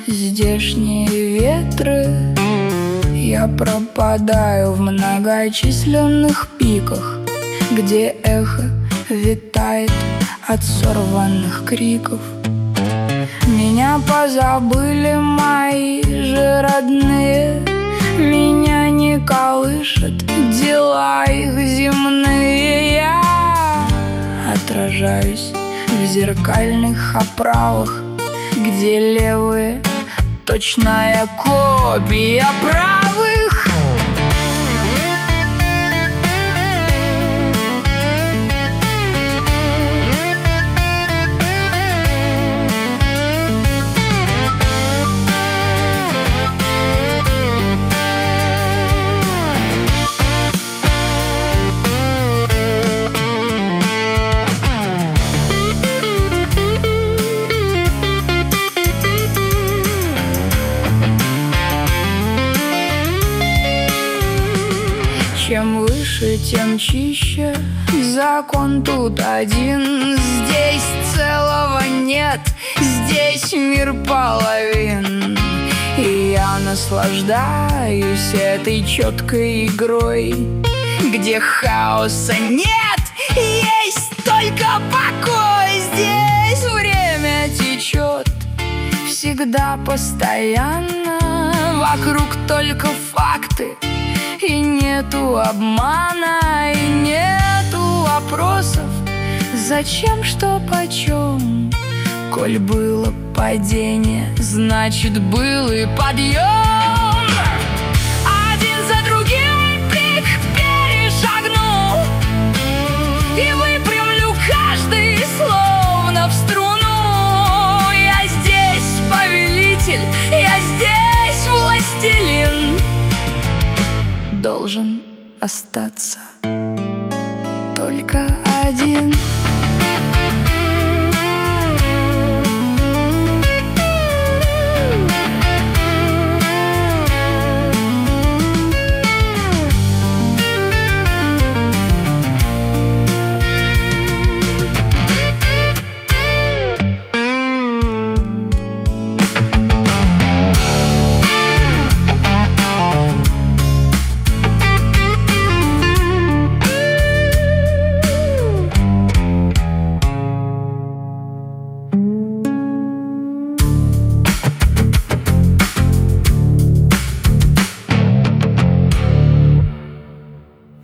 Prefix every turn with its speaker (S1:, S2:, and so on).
S1: здешние ветры. Я пропадаю в многочисленных пиках, где эхо витает от сорванных криков. Меня позабыли мои же родные, меня не колышет дела их земные. Я отражаюсь в зеркальных оправах, где левые точная копия правых. Чем выше, тем чище, закон тут один. Здесь целого нет, здесь мир половин. И я наслаждаюсь этой четкой игрой, где хаоса нет, есть только покой. Здесь время течет всегда постоянно, вокруг только факты. И нету обмана, и нету вопросов, зачем, что, почем. Коль было падение, значит был и подъем. Один за другим пик перешагну и выпрямлю каждый словно в струну. Я здесь повелитель, я здесь властелин. Должен остаться только один.